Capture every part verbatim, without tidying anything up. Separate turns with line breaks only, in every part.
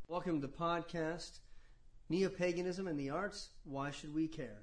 Welcome to the podcast, Neo-Paganism and the Arts, Why Should We Care?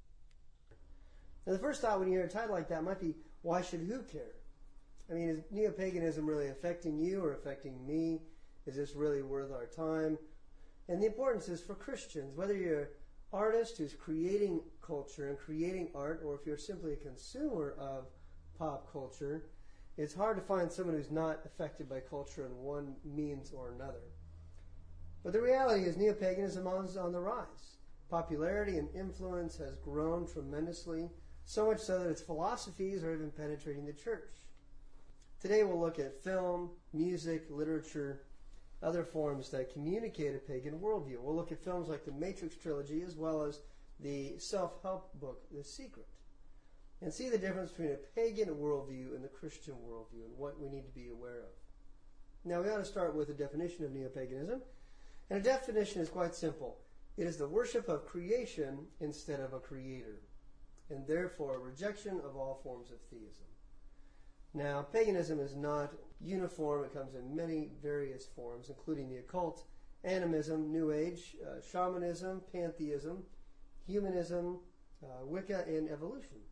Now the first thought when you hear a title like that might be, why should who care? I mean, is Neo-Paganism really affecting you or affecting me? Is this really worth our time? And the importance is for Christians, whether you're an artist who's creating culture and creating art, or if you're simply a consumer of pop culture, it's hard to find someone who's not affected by culture in one means or another. But the reality is Neo-Paganism is on the rise. Popularity and influence has grown tremendously, so much so that its philosophies are even penetrating the church. Today we'll look at film, music, literature, other forms that communicate a pagan worldview. We'll look at films like the Matrix trilogy as well as the self-help book, The Secret, and see the difference between a pagan worldview and the Christian worldview and what we need to be aware of. Now we ought to start with a definition of Neo-Paganism. And a definition is quite simple. It is the worship of creation instead of a creator, and therefore a rejection of all forms of theism. Now, paganism is not uniform. It comes in many various forms, including the occult, animism, New Age, uh, shamanism, pantheism, humanism, uh, Wicca, and evolution.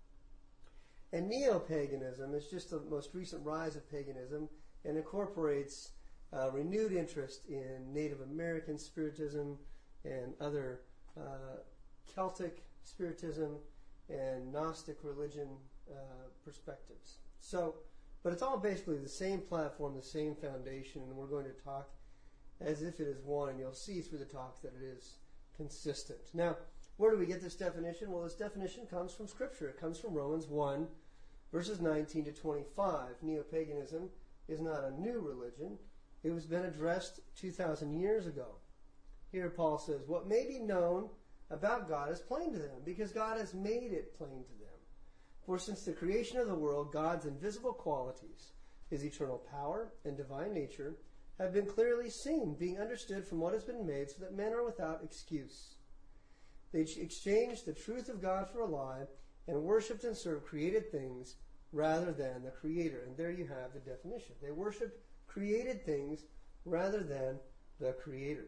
And neo-paganism is just the most recent rise of paganism and incorporates Uh, renewed interest in Native American spiritism and other uh, Celtic spiritism and Gnostic religion uh, perspectives. So, but it's all basically the same platform, the same foundation, and we're going to talk as if it is one, and you'll see through the talk that it is consistent. Now, where do we get this definition? Well, this definition comes from Scripture. It comes from Romans one, verses nineteen to twenty-five. Neo-paganism is not a new religion. It was been addressed two thousand years ago. Here Paul says, what may be known about God is plain to them, because God has made it plain to them. For since the creation of the world, God's invisible qualities, His eternal power and divine nature, have been clearly seen, being understood from what has been made, so that men are without excuse. They exchanged the truth of God for a lie, and worshipped and served created things rather than the Creator. And there you have the definition. They worshipped created things rather than the Creator.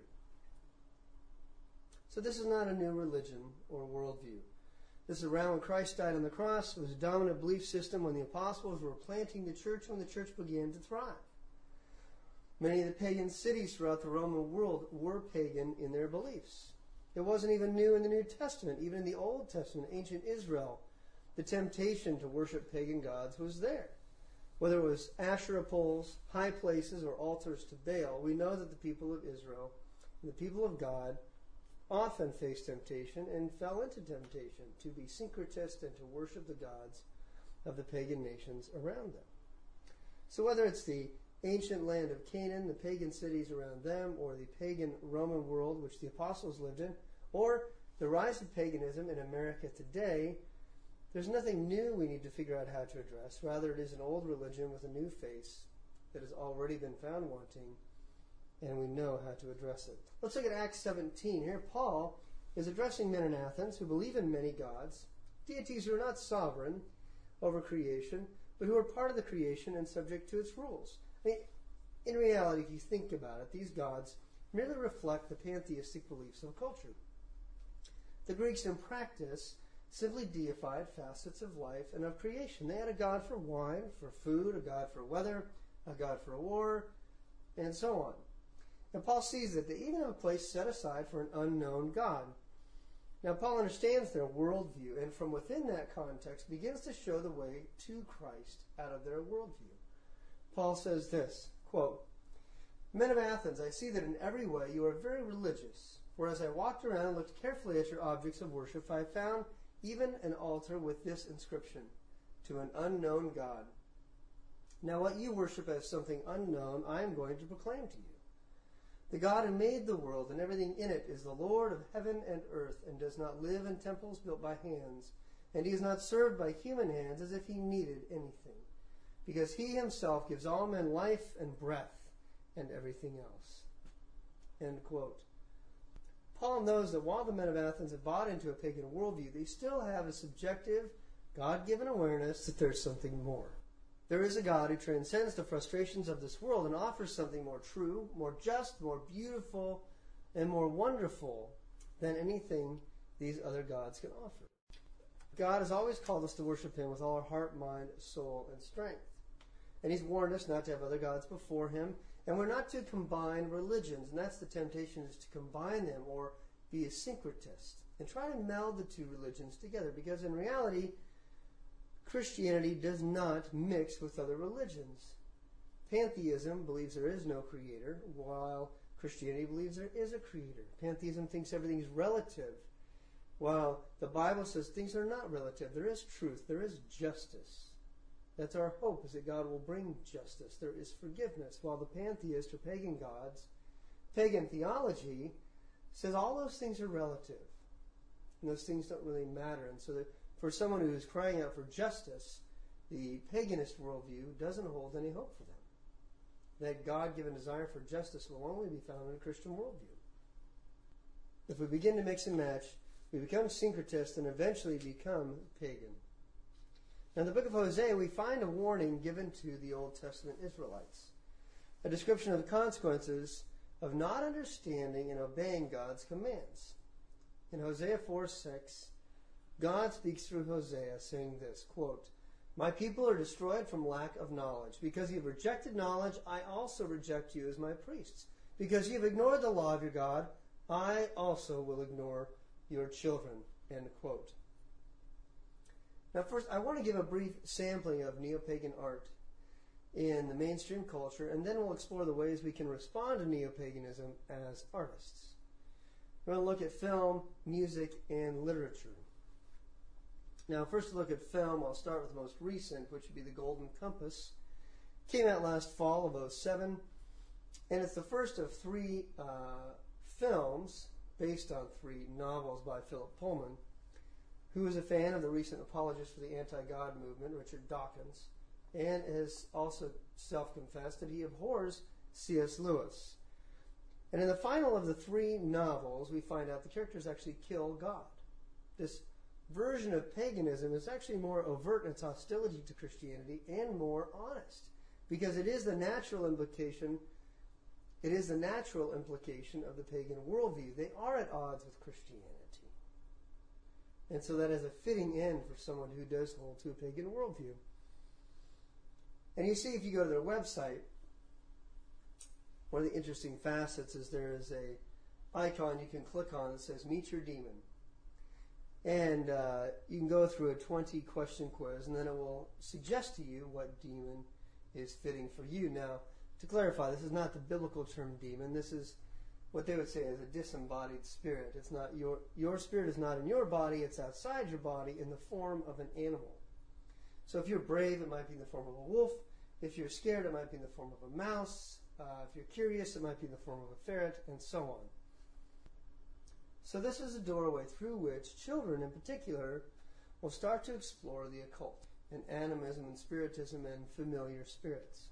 So this is not a new religion or worldview. This is around when Christ died on the cross. It was a dominant belief system when the apostles were planting the church, when the church began to thrive. Many of the pagan cities throughout the Roman world were pagan in their beliefs. It wasn't even new in the New Testament. Even in the Old Testament, ancient Israel, the temptation to worship pagan gods was there. Whether it was Asherah poles, high places, or altars to Baal, we know that the people of Israel and the people of God often faced temptation and fell into temptation to be syncretist and to worship the gods of the pagan nations around them. So whether it's the ancient land of Canaan, the pagan cities around them, or the pagan Roman world which the apostles lived in, or the rise of paganism in America today, there's nothing new we need to figure out how to address. Rather, it is an old religion with a new face that has already been found wanting, and we know how to address it. Let's look at Acts seventeen. Here Paul is addressing men in Athens who believe in many gods, deities who are not sovereign over creation, but who are part of the creation and subject to its rules. I mean, in reality, if you think about it, these gods merely reflect the pantheistic beliefs of a culture. The Greeks in practice simply deified facets of life and of creation. They had a god for wine, for food, a god for weather, a god for war, and so on. And Paul sees that they even have a place set aside for an unknown God. Now Paul understands their worldview, and from within that context begins to show the way to Christ out of their worldview. Paul says this, quote, Men of Athens, I see that in every way you are very religious. For as I walked around and looked carefully at your objects of worship, I found even an altar with this inscription, to an unknown God. Now what you worship as something unknown, I am going to proclaim to you. The God who made the world and everything in it is the Lord of heaven and earth, and does not live in temples built by hands, and He is not served by human hands as if He needed anything, because He Himself gives all men life and breath and everything else. End quote. Paul knows that while the men of Athens have bought into a pagan worldview, they still have a subjective, God-given awareness that there's something more. There is a God who transcends the frustrations of this world and offers something more true, more just, more beautiful, and more wonderful than anything these other gods can offer. God has always called us to worship Him with all our heart, mind, soul, and strength. And He's warned us not to have other gods before Him. And we're not to combine religions. And that's the temptation, is to combine them or be a syncretist and try to meld the two religions together. Because in reality, Christianity does not mix with other religions. Pantheism believes there is no creator, while Christianity believes there is a creator. Pantheism thinks everything is relative, while the Bible says things are not relative. There is truth. There is justice. That's our hope, is that God will bring justice. There is forgiveness, while the pantheist or pagan gods, pagan theology, says all those things are relative. And those things don't really matter. And so that for someone who is crying out for justice, the paganist worldview doesn't hold any hope for them. That God-given desire for justice will only be found in a Christian worldview. If we begin to mix and match, we become syncretists and eventually become pagan. Now, in the book of Hosea, we find a warning given to the Old Testament Israelites, a description of the consequences of not understanding and obeying God's commands. In Hosea four six, God speaks through Hosea, saying this, quote, "My people are destroyed from lack of knowledge. Because you have rejected knowledge, I also reject you as my priests. Because you have ignored the law of your God, I also will ignore your children." End quote. Now first, I want to give a brief sampling of neo-pagan art in the mainstream culture, and then we'll explore the ways we can respond to neo-paganism as artists. We're going to look at film, music, and literature. Now, first to look at film, I'll start with the most recent, which would be The Golden Compass. Came out last fall of oh seven, and it's the first of three uh, films based on three novels by Philip Pullman, who is a fan of the recent apologist for the anti-God movement, Richard Dawkins, and has also self-confessed that he abhors C S Lewis. And in the final of the three novels, we find out the characters actually kill God. This version of paganism is actually more overt in its hostility to Christianity and more honest, because it is the natural implication it is the natural implication of the pagan worldview. They are at odds with Christianity. And so that is a fitting end for someone who does hold to a pagan worldview. And you see, if you go to their website, one of the interesting facets is there is a icon you can click on that says Meet Your Demon. And uh, you can go through a twenty question quiz, and then it will suggest to you what demon is fitting for you. Now, to clarify, this is not the biblical term demon. This is what they would say is a disembodied spirit. It's not your your spirit is not in your body. It's outside your body in the form of an animal. So if you're brave, it might be in the form of a wolf. If you're scared, it might be in the form of a mouse. Uh, if you're curious, it might be in the form of a ferret, and so on. So this is a doorway through which children in particular will start to explore the occult and animism and spiritism and familiar spirits.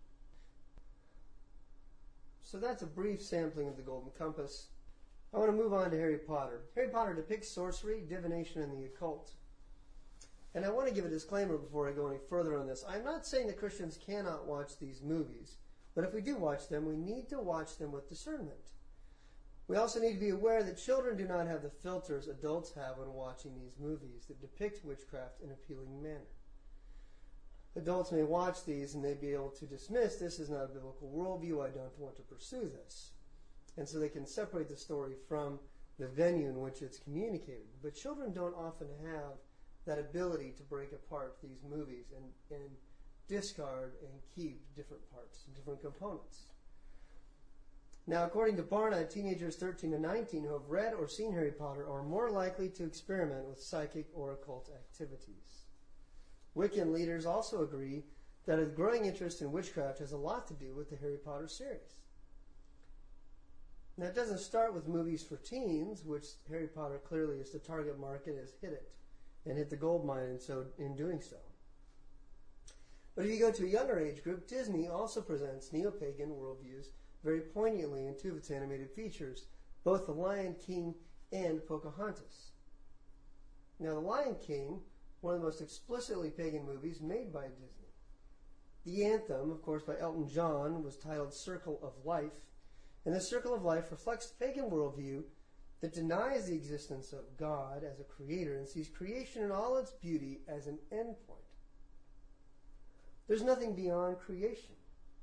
So that's a brief sampling of The Golden Compass. I want to move on to Harry Potter. Harry Potter depicts sorcery, divination, and the occult. And I want to give a disclaimer before I go any further on this. I'm not saying that Christians cannot watch these movies, but if we do watch them, we need to watch them with discernment. We also need to be aware that children do not have the filters adults have when watching these movies that depict witchcraft in an appealing manner. Adults may watch these and they'd be able to dismiss, this is not a biblical worldview, I don't want to pursue this. And so they can separate the story from the venue in which it's communicated. But children don't often have that ability to break apart these movies and, and discard and keep different parts and different components. Now, according to Barna, teenagers thirteen to nineteen who have read or seen Harry Potter are more likely to experiment with psychic or occult activities. Wiccan leaders also agree that a growing interest in witchcraft has a lot to do with the Harry Potter series. Now, it doesn't start with movies for teens, which Harry Potter clearly is the target market, has hit it and hit the gold mine in, so, in doing so. But if you go to a younger age group, Disney also presents neo-pagan worldviews very poignantly in two of its animated features, both The Lion King and Pocahontas. Now, The Lion King, one of the most explicitly pagan movies made by Disney. The anthem, of course, by Elton John, was titled Circle of Life. And this circle of life reflects the pagan worldview that denies the existence of God as a creator and sees creation in all its beauty as an endpoint. There's nothing beyond creation.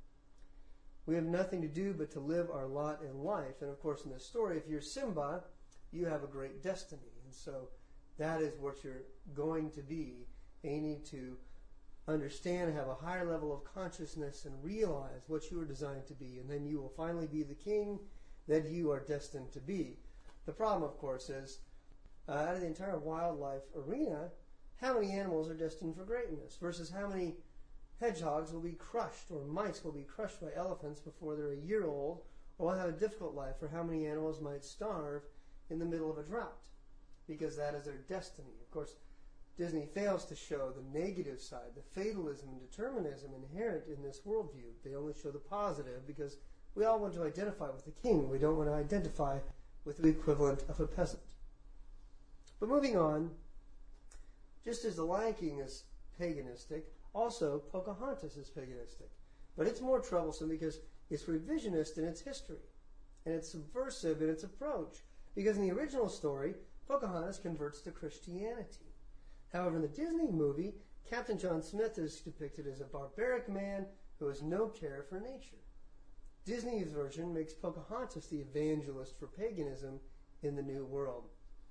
We have nothing to do but to live our lot in life. And of course, in this story, if you're Simba, you have a great destiny. And so that is what you're going to be. And you need to understand, have a higher level of consciousness, and realize what you are designed to be. And then you will finally be the king that you are destined to be. The problem, of course, is uh, out of the entire wildlife arena, how many animals are destined for greatness versus how many hedgehogs will be crushed, or mice will be crushed by elephants before they're a year old, or will have a difficult life, or how many animals might starve in the middle of a drought, because that is their destiny. Of course, Disney fails to show the negative side, the fatalism and determinism inherent in this worldview. They only show the positive because we all want to identify with the king. We don't want to identify with the equivalent of a peasant. But moving on, just as the Lion King is paganistic, also Pocahontas is paganistic. But it's more troublesome because it's revisionist in its history, and it's subversive in its approach. Because in the original story, Pocahontas converts to Christianity. However, in the Disney movie, Captain John Smith is depicted as a barbaric man who has no care for nature. Disney's version makes Pocahontas the evangelist for paganism in the New World.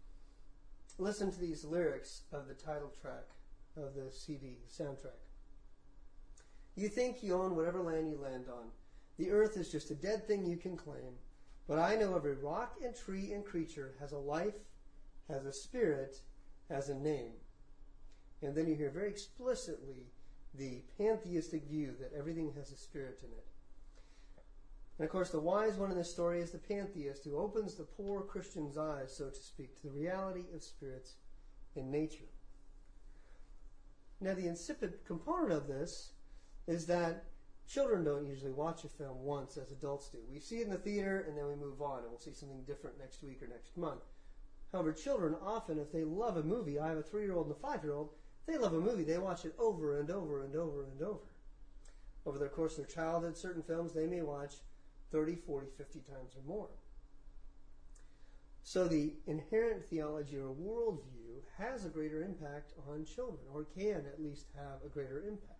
Listen to these lyrics of the title track of the C D soundtrack. You think you own whatever land you land on. The earth is just a dead thing you can claim. But I know every rock and tree and creature has a life, has a spirit, has a name. And then you hear very explicitly the pantheistic view that everything has a spirit in it. And of course, the wise one in this story is the pantheist who opens the poor Christian's eyes, so to speak, to the reality of spirits in nature. Now, the insipid component of this is that children don't usually watch a film once as adults do. We see it in the theater and then we move on, and we'll see something different next week or next month. However, children often, if they love a movie, I have a three-year-old and a five-year-old, they love a movie, they watch it over and over and over and over. Over the course of their childhood, certain films they may watch thirty, forty, fifty times or more. So the inherent theology or worldview has a greater impact on children, or can at least have a greater impact.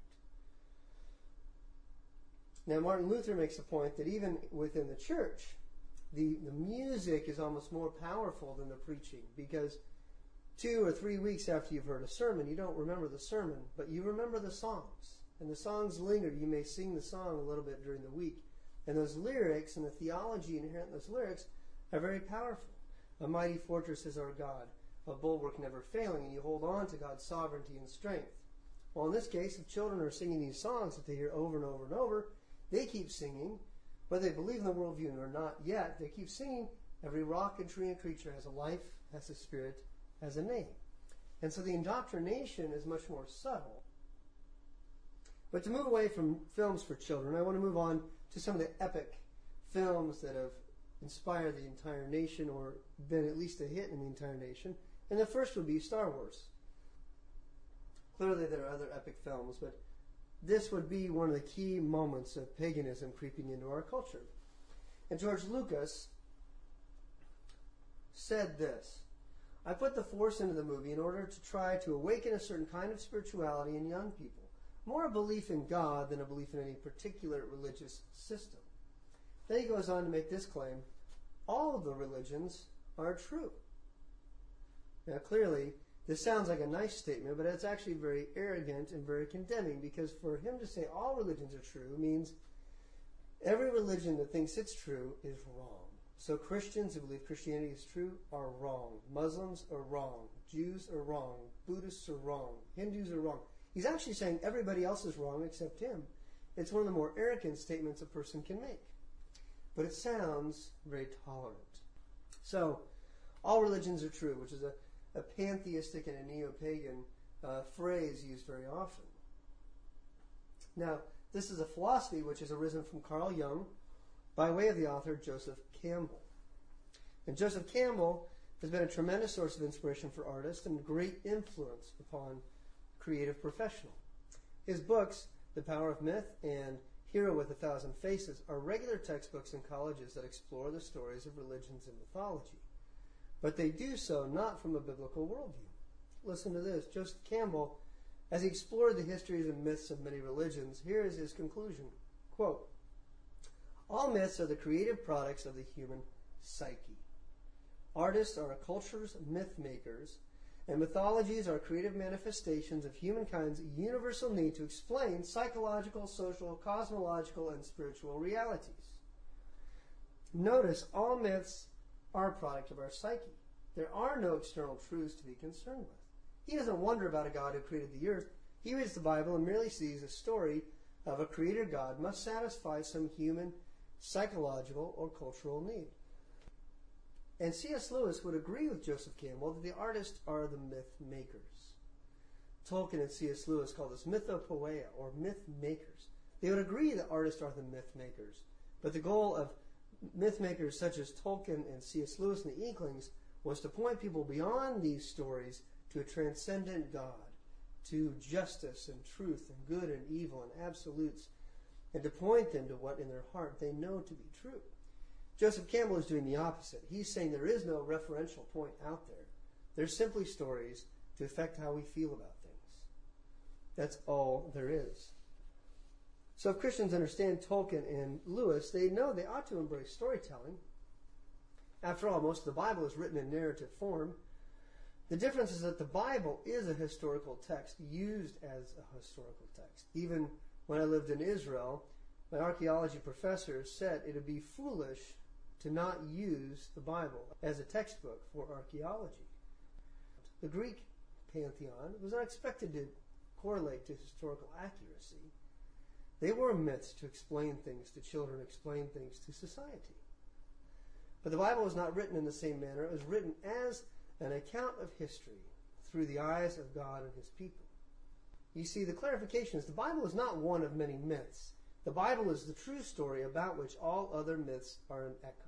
Now, Martin Luther makes a point that even within the church, the, the music is almost more powerful than the preaching, because two or three weeks after you've heard a sermon, you don't remember the sermon, but you remember the songs. And the songs linger. You may sing the song a little bit during the week. And those lyrics and the theology inherent in those lyrics are very powerful. A mighty fortress is our God, a bulwark never failing, and you hold on to God's sovereignty and strength. Well, in this case, if children are singing these songs that they hear over and over and over, they keep singing, whether they believe in the worldview or not yet, they keep singing, every rock and tree and creature has a life, has a spirit, has a name. And so the indoctrination is much more subtle. But to move away from films for children, I want to move on to some of the epic films that have inspired the entire nation or been at least a hit in the entire nation. And the first would be Star Wars. Clearly there are other epic films, but this would be one of the key moments of paganism creeping into our culture. And George Lucas said this: I put the Force into the movie in order to try to awaken a certain kind of spirituality in young people. More a belief in God than a belief in any particular religious system. Then he goes on to make this claim: all of the religions are true. Now clearly, this sounds like a nice statement, but it's actually very arrogant and very condemning, because for him to say all religions are true means every religion that thinks it's true is wrong. So Christians who believe Christianity is true are wrong. Muslims are wrong. Jews are wrong. Buddhists are wrong. Hindus are wrong. He's actually saying everybody else is wrong except him. It's one of the more arrogant statements a person can make. But it sounds very tolerant. So, all religions are true, which is a, a pantheistic and a neo-pagan uh, phrase used very often. Now, this is a philosophy which has arisen from Carl Jung by way of the author Joseph Campbell. And Joseph Campbell has been a tremendous source of inspiration for artists and great influence upon creative professional. His books, The Power of Myth and Hero with a Thousand Faces are regular textbooks in colleges that explore the stories of religions and mythology. But they do so not from a biblical worldview. Listen to this. Joseph Campbell, as he explored the histories and myths of many religions, here is his conclusion. Quote, all myths are the creative products of the human psyche. Artists are a culture's myth makers, and mythologies are creative manifestations of humankind's universal need to explain psychological, social, cosmological, and spiritual realities. Notice, all myths are a product of our psyche. There are no external truths to be concerned with. He doesn't wonder about a God who created the earth. He reads the Bible and merely sees a story of a creator God must satisfy some human, psychological, or cultural need. And C S Lewis would agree with Joseph Campbell that the artists are the myth makers. Tolkien and C S Lewis call this mythopoeia, or myth makers. They would agree that artists are the myth makers, but the goal of myth makers such as Tolkien and C S Lewis and the Inklings was to point people beyond these stories to a transcendent God, to justice and truth and good and evil and absolutes, and to point them to what in their heart they know to be true. Joseph Campbell is doing the opposite. He's saying there is no referential point out there. There's simply stories to affect how we feel about things. That's all there is. So if Christians understand Tolkien and Lewis, they know they ought to embrace storytelling. After all, most of the Bible is written in narrative form. The difference is that the Bible is a historical text, used as a historical text. Even when I lived in Israel, my archaeology professor said it would be foolish to not use the Bible as a textbook for archaeology. The Greek pantheon was not expected to correlate to historical accuracy. They were myths to explain things to children, explain things to society. But the Bible was not written in the same manner. It was written as an account of history through the eyes of God and his people. You see, the clarification is the Bible is not one of many myths. The Bible is the true story about which all other myths are an echo.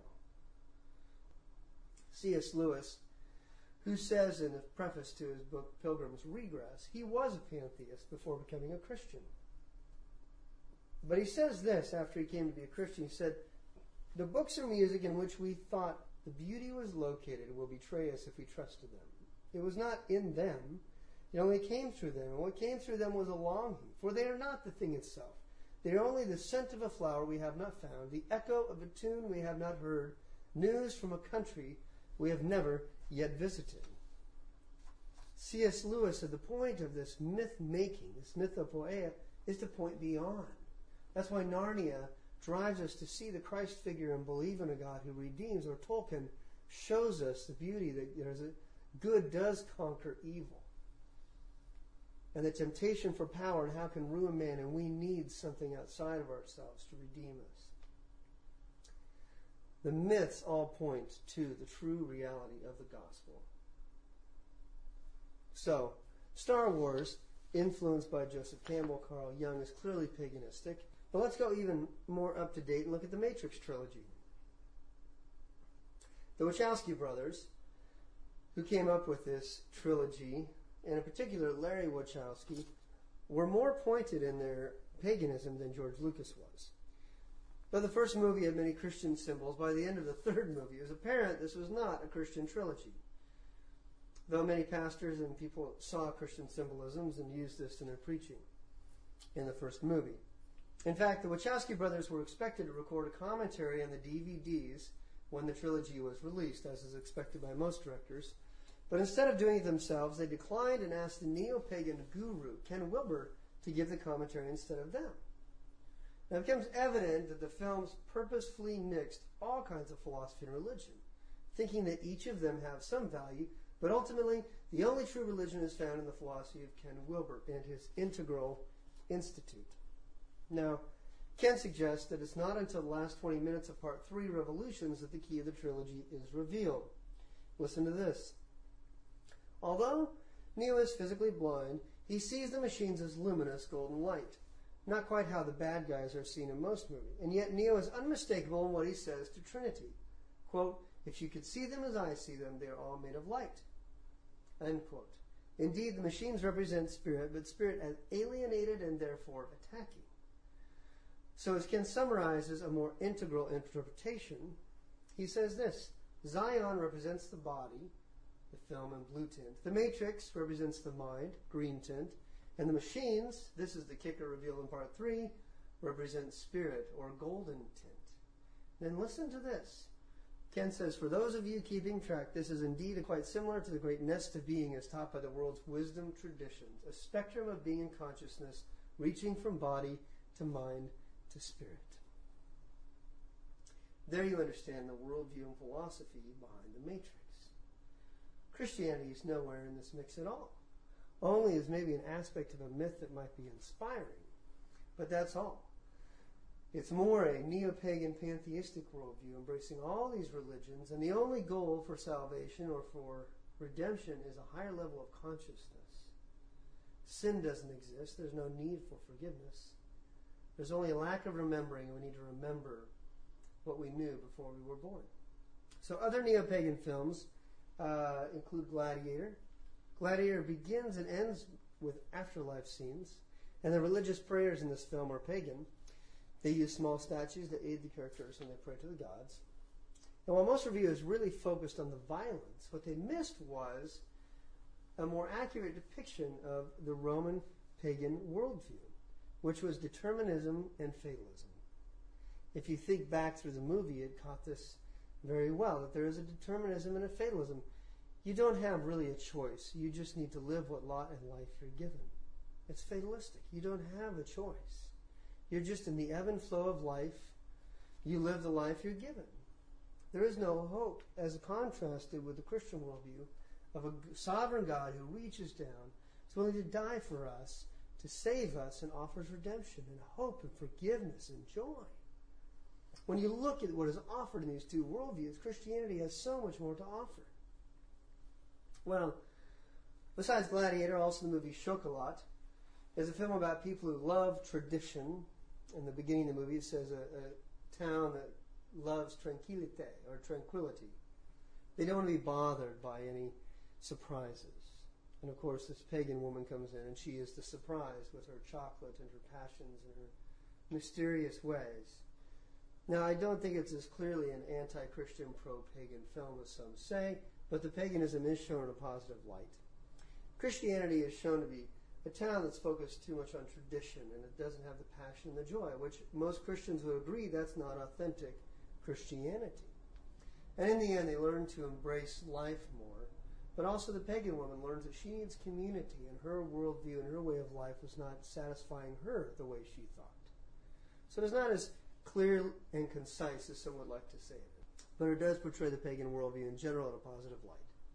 C S Lewis, who says in the preface to his book Pilgrim's Regress, he was a pantheist before becoming a Christian. But he says this after he came to be a Christian. He said, the books or music in which we thought the beauty was located will betray us if we trusted them. It was not in them. It only came through them. And what came through them was a longing, for they are not the thing itself. They are only the scent of a flower we have not found, the echo of a tune we have not heard, news from a country we have never yet visited. C S Lewis said the point of this myth-making, this mythopoeia, is to point beyond. That's why Narnia drives us to see the Christ figure and believe in a God who redeems, or Tolkien shows us the beauty that there's a good does conquer evil. And the temptation for power and how can ruin man, and we need something outside of ourselves to redeem us. The myths all point to the true reality of the gospel. So, Star Wars, influenced by Joseph Campbell, Carl Jung, is clearly paganistic. But let's go even more up to date and look at the Matrix trilogy. The Wachowski brothers, who came up with this trilogy, and in particular Larry Wachowski, were more pointed in their paganism than George Lucas was. Though the first movie had many Christian symbols, by the end of the third movie it was apparent this was not a Christian trilogy. Though many pastors and people saw Christian symbolisms and used this in their preaching in the first movie. In fact, the Wachowski brothers were expected to record a commentary on the D V Ds when the trilogy was released, as is expected by most directors. But instead of doing it themselves, they declined and asked the neo-pagan guru, Ken Wilber, to give the commentary instead of them. Now it becomes evident that the films purposefully mixed all kinds of philosophy and religion, thinking that each of them have some value, but ultimately the only true religion is found in the philosophy of Ken Wilber and his Integral Institute. Now, Ken suggests that it's not until the last twenty minutes of Part three, Revolutions, that the key of the trilogy is revealed. Listen to this. Although Neo is physically blind, he sees the machines as luminous golden light. Not quite how the bad guys are seen in most movies. And yet Neo is unmistakable in what he says to Trinity. Quote, if you could see them as I see them, they are all made of light. End quote. Indeed, the machines represent spirit, but spirit as alienated and therefore attacking. So as Ken summarizes a more integral interpretation, he says this: Zion represents the body, the film in blue tint. The matrix represents the mind, green tint. And the machines, this is the kicker revealed in part three, represent spirit or golden tint. Then listen to this. Ken says, for those of you keeping track, this is indeed quite similar to the great nest of being as taught by the world's wisdom traditions, a spectrum of being and consciousness reaching from body to mind to spirit. There you understand the worldview and philosophy behind the matrix. Christianity is nowhere in this mix at all. Only as maybe an aspect of a myth that might be inspiring. But that's all. It's more a neo-pagan pantheistic worldview embracing all these religions, and the only goal for salvation or for redemption is a higher level of consciousness. Sin doesn't exist. There's no need for forgiveness. There's only a lack of remembering, and we need to remember what we knew before we were born. So other neo-pagan films uh, include Gladiator. Gladiator begins and ends with afterlife scenes, and the religious prayers in this film are pagan. They use small statues that aid the characters when they pray to the gods. And while most reviewers really focused on the violence, what they missed was a more accurate depiction of the Roman pagan worldview, which was determinism and fatalism. If you think back through the movie, it caught this very well, that there is a determinism and a fatalism. You don't have really a choice. You just need to live what lot in life you're given. It's fatalistic. You don't have a choice. You're just in the ebb and flow of life. You live the life you're given. There is no hope, as contrasted with the Christian worldview of a sovereign God who reaches down, is willing to die for us, to save us, and offers redemption and hope and forgiveness and joy. When you look at what is offered in these two worldviews, Christianity has so much more to offer. Well, besides Gladiator, also the movie Chocolat is a film about people who love tradition. In the beginning of the movie, it says a, a town that loves tranquilité or tranquility. They don't want to be bothered by any surprises. And of course, this pagan woman comes in, and she is the surprise with her chocolate and her passions and her mysterious ways. Now, I don't think it's as clearly an anti-Christian, pro-pagan film as some say, but the paganism is shown in a positive light. Christianity is shown to be a town that's focused too much on tradition, and it doesn't have the passion and the joy, which most Christians would agree that's not authentic Christianity. And in the end, they learn to embrace life more. But also the pagan woman learns that she needs community, and her worldview and her way of life was not satisfying her the way she thought. So it's not as clear and concise as some would like to say it. But it does portray the pagan worldview in general in a positive light.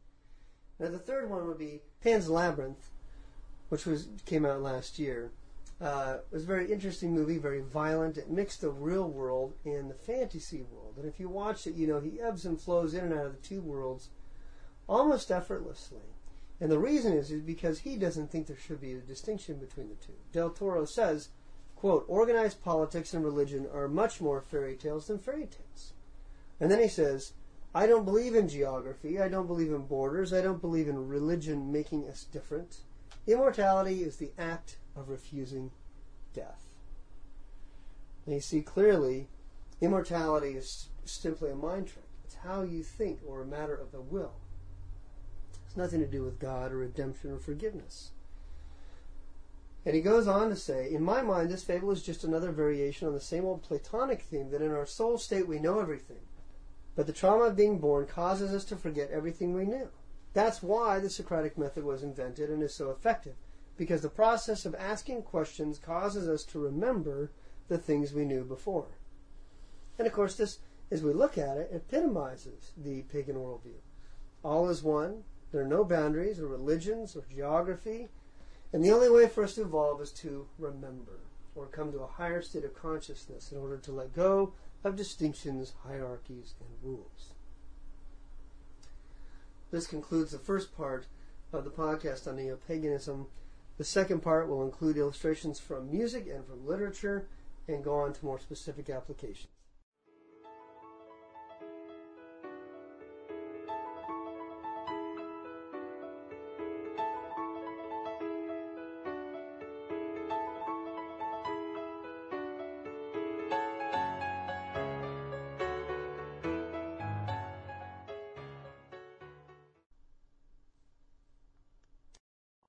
Now the third one would be Pan's Labyrinth, which was came out last year. Uh, it was a very interesting movie, very violent. It mixed the real world and the fantasy world. And if you watch it, you know, he ebbs and flows in and out of the two worlds almost effortlessly. And the reason is, is because he doesn't think there should be a distinction between the two. Del Toro says, quote, organized politics and religion are much more fairy tales than fairy tales. And then he says, I don't believe in geography. I don't believe in borders. I don't believe in religion making us different. Immortality is the act of refusing death. And you see clearly, immortality is simply a mind trick. It's how you think, or a matter of the will. It's nothing to do with God or redemption or forgiveness. And he goes on to say, in my mind, this fable is just another variation on the same old Platonic theme that in our soul state we know everything. But the trauma of being born causes us to forget everything we knew. That's why the Socratic method was invented and is so effective, because the process of asking questions causes us to remember the things we knew before. And of course, this, as we look at it, epitomizes the pagan worldview. All is one. There are no boundaries or religions or geography. And the only way for us to evolve is to remember, or come to a higher state of consciousness in order to let go of distinctions, hierarchies, and rules. This concludes the first part of the podcast on neo-paganism. The second part will include illustrations from music and from literature and go on to more specific applications.